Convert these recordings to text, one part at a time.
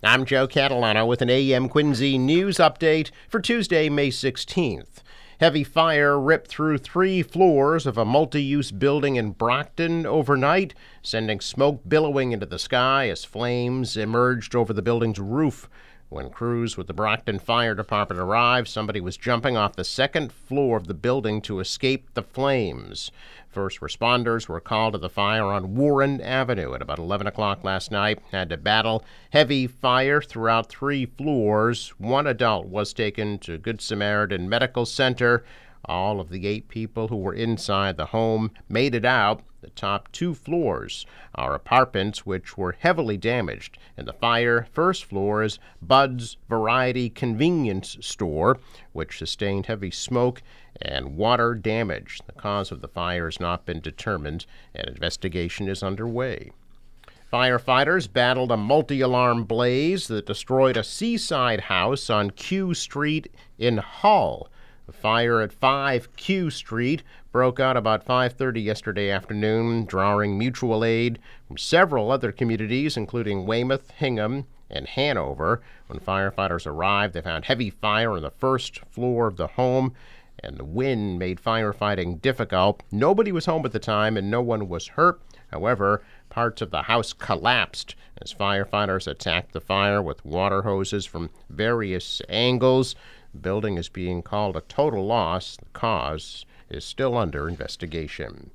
I'm Joe Catalano with an AM Quincy news update for Tuesday, May 16th. Heavy fire ripped through 3 floors of a multi-use building in Brockton overnight, sending smoke billowing into the sky as flames emerged over the building's roof. When crews with the Brockton Fire Department arrived, somebody was jumping off the 2nd floor of the building to escape the flames. First responders were called to the fire on Warren Avenue at about 11 o'clock last night, had to battle heavy fire throughout 3 floors. 1 adult was taken to Good Samaritan Medical Center. All of the 8 people who were inside the home made it out. The top 2 floors are apartments which were heavily damaged. In the fire, first floor is Bud's Variety Convenience Store, which sustained heavy smoke and water damage. The cause of the fire has not been determined. An investigation is underway. Firefighters battled a multi-alarm blaze that destroyed a seaside house on Q Street in Hull. The fire at 5 Q Street broke out about 5:30 yesterday afternoon, drawing mutual aid from several other communities, including Weymouth, Hingham, and Hanover. When firefighters arrived, they found heavy fire on the first floor of the home, and the wind made firefighting difficult. Nobody was home at the time, and no one was hurt. However, parts of the house collapsed as firefighters attacked the fire with water hoses from various angles. The building is being called a total loss. The cause is still under investigation.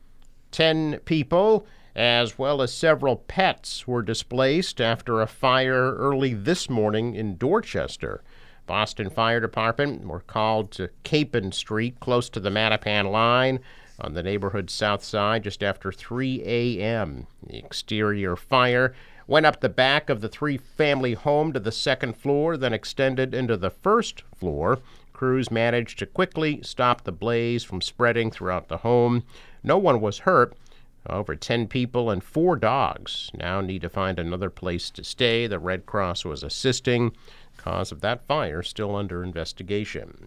10 people, as well as several pets, were displaced after a fire early this morning in Dorchester. Boston Fire Department were called to Capon Street, close to the Mattapan line, on the neighborhood's south side just after 3 a.m. The exterior fire went up the back of the 3-family home to the 2nd floor, then extended into the 1st floor. Crews managed to quickly stop the blaze from spreading throughout the home. No one was hurt. Over 10 people and 4 dogs now need to find another place to stay. The Red Cross was assisting. The cause of that fire still under investigation.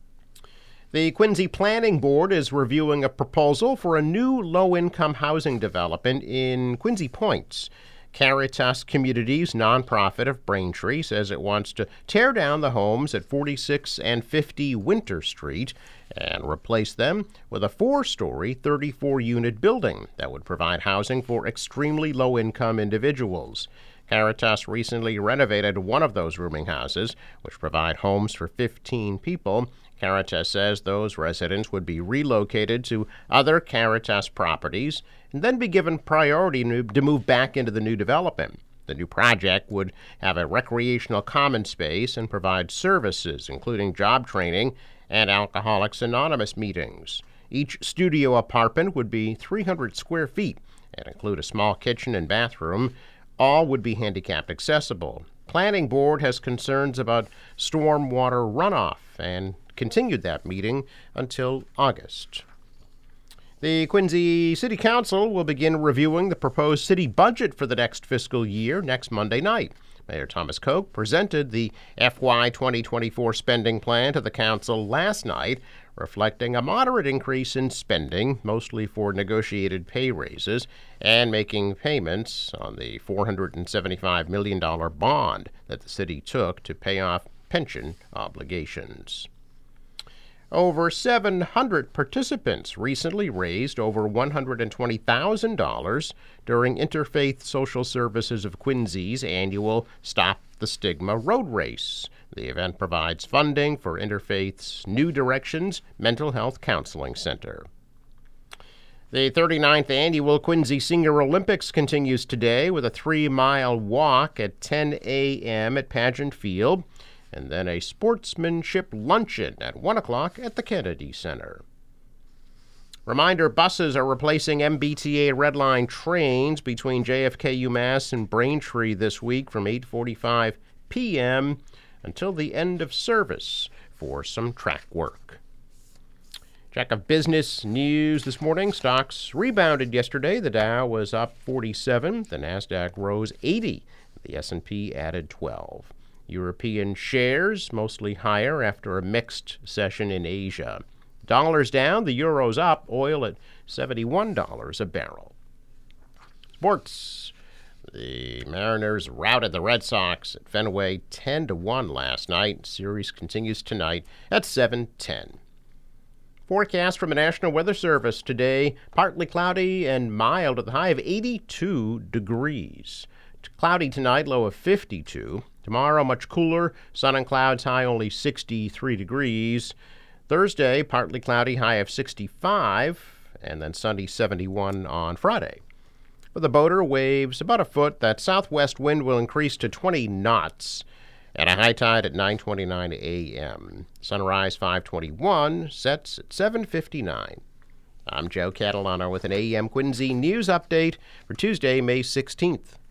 The Quincy Planning Board is reviewing a proposal for a new low-income housing development in Quincy Points. Caritas Communities nonprofit of Braintree says it wants to tear down the homes at 46 and 50 Winter Street and replace them with a 4-story, 34-unit building that would provide housing for extremely low-income individuals. Caritas recently renovated one of those rooming houses, which provide homes for 15 people. Caritas says those residents would be relocated to other Caritas properties and then be given priority to move back into the new development. The new project would have a recreational common space and provide services, including job training and Alcoholics Anonymous meetings. Each studio apartment would be 300 square feet and include a small kitchen and bathroom. All would be handicapped accessible. Planning Board has concerns about stormwater runoff and continued that meeting until August. The Quincy City Council will begin reviewing the proposed city budget for the next fiscal year next Monday night. Mayor Thomas Koch presented the FY 2024 spending plan to the council last night, reflecting a moderate increase in spending, mostly for negotiated pay raises, and making payments on the $475 million bond that the city took to pay off pension obligations. Over 700 participants recently raised over $120,000 during Interfaith Social Services of Quincy's annual Stop the Stigma Road Race. The event provides funding for Interfaith's New Directions Mental Health Counseling Center. The 39th annual Quincy Senior Olympics continues today with a 3-mile walk at 10 a.m. at Pageant Field, and then a sportsmanship luncheon at 1 o'clock at the Kennedy Center. Reminder, buses are replacing MBTA Red Line trains between JFK UMass and Braintree this week from 8:45 p.m. until the end of service for some track work. Check of business news this morning. Stocks rebounded yesterday. The Dow was up 47. The Nasdaq rose 80. The S&P added 12. European shares mostly higher after a mixed session in Asia. Dollars down, the euro's up, oil at $71 a barrel. Sports. The Mariners routed the Red Sox at Fenway 10-1 last night. Series continues tonight at 7:10. Forecast from the National Weather Service today: partly cloudy and mild at the high of 82 degrees. Cloudy tonight, low of 52. Tomorrow, much cooler, sun and clouds, high only 63 degrees. Thursday, partly cloudy, high of 65, and then Sunday, 71 on Friday. For the boater, waves about a foot. That southwest wind will increase to 20 knots at a high tide at 9:29 a.m. Sunrise 5:21, sets at 7:59. I'm Joe Catalano with an AM Quincy news update for Tuesday, May 16th.